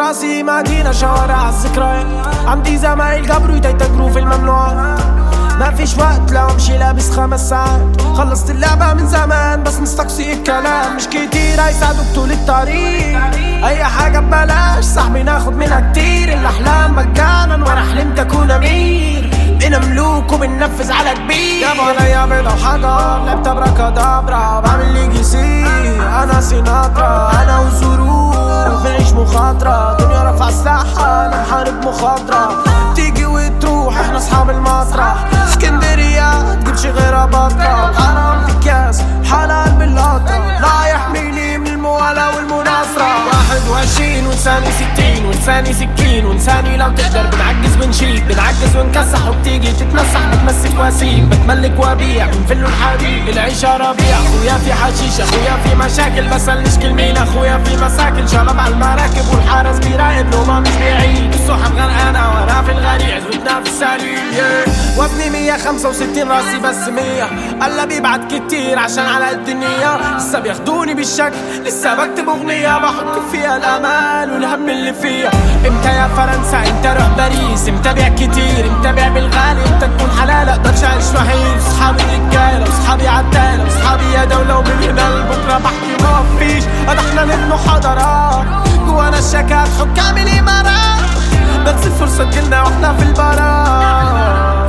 راسي مدينة شوارع الذكريات، عندي زمايل قبروا يتجروا في الممنوعات. ما فيش وقت لو امشي لابس 5 ساعات، خلصت اللعبة من زمان بس مستقصي الكلام مش كتير هيساعدوك طول الطريق. اي حاجة ببلاش صاحبي ناخد منها كتير، الاحلام مجانا وانا حلمت اكون امير، بقينا ملوك وبننفذ على كبير. جابوا عليا بيضة وحجر لعبت ابراكادابرا، بعمل لي جيسي انا سيناترا، انا والظروف بنعيش مخاطرة، دنيا رفع سلاحها انا محارب مخاطرة، تيجي وتروح احنا اصحاب المسرح. اسكندرية تجيبش غيرها بطرة، الحرام في الكاس حلال بالقطرة، لا يحميني من الموالة والمناصرة. 21 ولساني 60 ولساني سكين ولساني لو تقدر بنعجز ونشيب، بنعجز ونكسح وبتيجي تتنصح، بتمسك واسيب بتملك وبيع بنفلوا الحبيب. العيشة ربيع اخويا في حشيش، اخويا في مشاكل بسألنيش كلمين، اخويا في مساكن شباب على المراكب والحارس بيراقب نومه مش بيعيد، السحب غرقانة وانا في الغريق عزوتنا في السرير. وزني 165 راسي بس 100، قال بيبعت كتير عشان على قد النية، لسه بياخدوني بالشكل لسه بكتب اغنية بحط فيها الامال والهم اللي فيها. امتى يا فرنسا امتى اروح باريس، امتى بيع كتير امتى بيع بالغالي، امتى تكون حلال اقدرش اعيش وحيد. صحابي رجالة وصحابي عتالة وصحابي يا دولة، ومن هنا لبكرة بحكي ما فيش، احنا نبنوا حضارات جوانا الشكات حكام الامارات، بس الفرصة تجيلنا واحنا في البراء.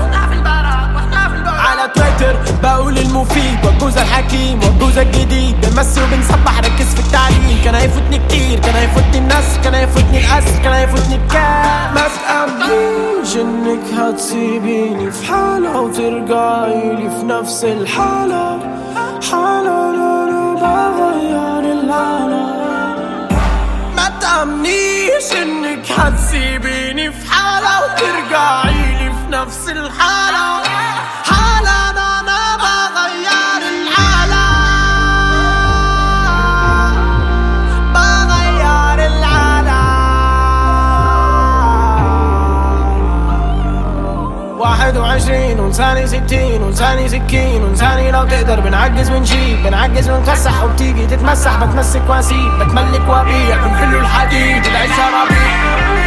على تويتر بقول المفيد والجوز الحكيم والجوز الجديد، بنمثل وبنسبح ركز في التعليم، كان هيفوتني كتير كان هيفوتني الناس كان هيفوتني الأسر كان هيفوتني الكاس. ما تأمنيش انك هتسيبيني في حالة وترجعيلي في نفس الحالة، حالة انا بغير العالم. ما تأمنيش انك هتسيبيني في حالة وترجعيلي في نفس الحالة، حالة انا بغير العالم، بغير العالم. 21 ولساني 60 ولساني سكين ولساني لو تقدر بنعجز ونشيب، بنعجز ونكسح وبتيجي تتمسح، بتمسك واسيب بتملك وبيع بنفلوا الحديد. العيشة ربيع